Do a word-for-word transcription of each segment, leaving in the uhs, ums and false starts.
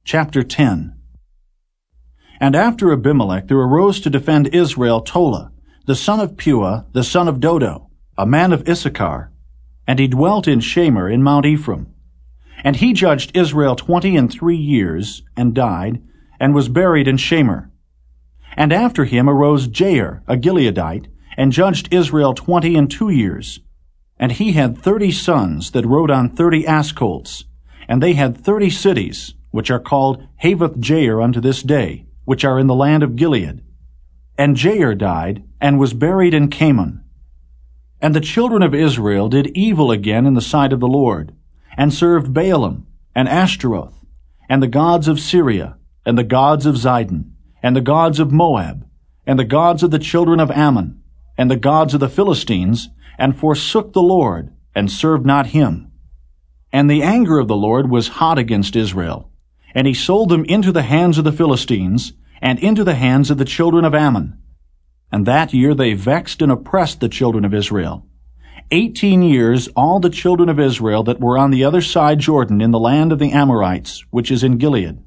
Chapter ten. And after Abimelech there arose to defend Israel Tola, the son of Puah, the son of Dodo, a man of Issachar, and he dwelt in Shamir in Mount Ephraim. And he judged Israel twenty and three years, and died, and was buried in Shamir. And after him arose Jair, a Gileadite, and judged Israel twenty and two years. And he had thirty sons that rode on thirty ass colts, and they had thirty cities, which are called Havoth Jair unto this day, which are in the land of Gilead. And Jair died, and was buried in Camon. And the children of Israel did evil again in the sight of the Lord, and served Baalim, and Ashtaroth, and the gods of Syria, and the gods of Zidon, and the gods of Moab, and the gods of the children of Ammon, and the gods of the Philistines, and forsook the Lord, and served not him. And the anger of the Lord was hot against Israel, and he sold them into the hands of the Philistines, and into the hands of the children of Ammon. And that year they vexed and oppressed the children of Israel. Eighteen years all the children of Israel that were on the other side Jordan in the land of the Amorites, which is in Gilead.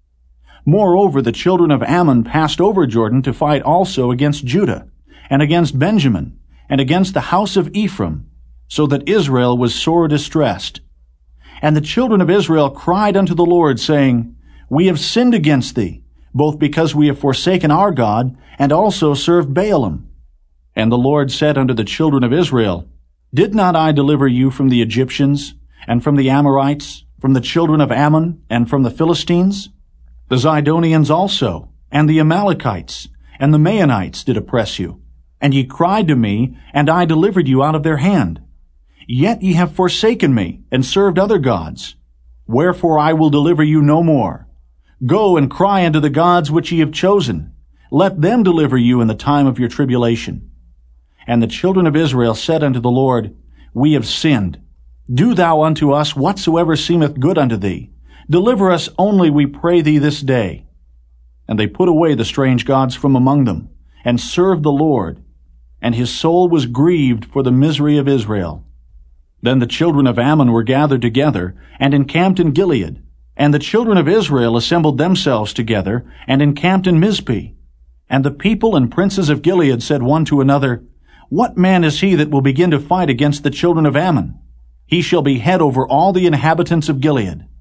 Moreover, the children of Ammon passed over Jordan to fight also against Judah, and against Benjamin, and against the house of Ephraim, so that Israel was sore distressed. And the children of Israel cried unto the Lord, saying, We have sinned against thee, both because we have forsaken our God, and also served Baalim. And the Lord said unto the children of Israel, Did not I deliver you from the Egyptians, and from the Amorites, from the children of Ammon, and from the Philistines? The Zidonians also, and the Amalekites, and the Maonites did oppress you. And ye cried to me, and I delivered you out of their hand. Yet ye have forsaken me, and served other gods. Wherefore I will deliver you no more. Go and cry unto the gods which ye have chosen. Let them deliver you in the time of your tribulation. And the children of Israel said unto the Lord, We have sinned. Do thou unto us whatsoever seemeth good unto thee. Deliver us only, we pray thee, this day. And they put away the strange gods from among them, and served the Lord. And his soul was grieved for the misery of Israel. Then the children of Ammon were gathered together, and encamped in Gilead. And the children of Israel assembled themselves together, and encamped in Mizpeh. And the people and princes of Gilead said one to another, What man is he that will begin to fight against the children of Ammon? He shall be head over all the inhabitants of Gilead.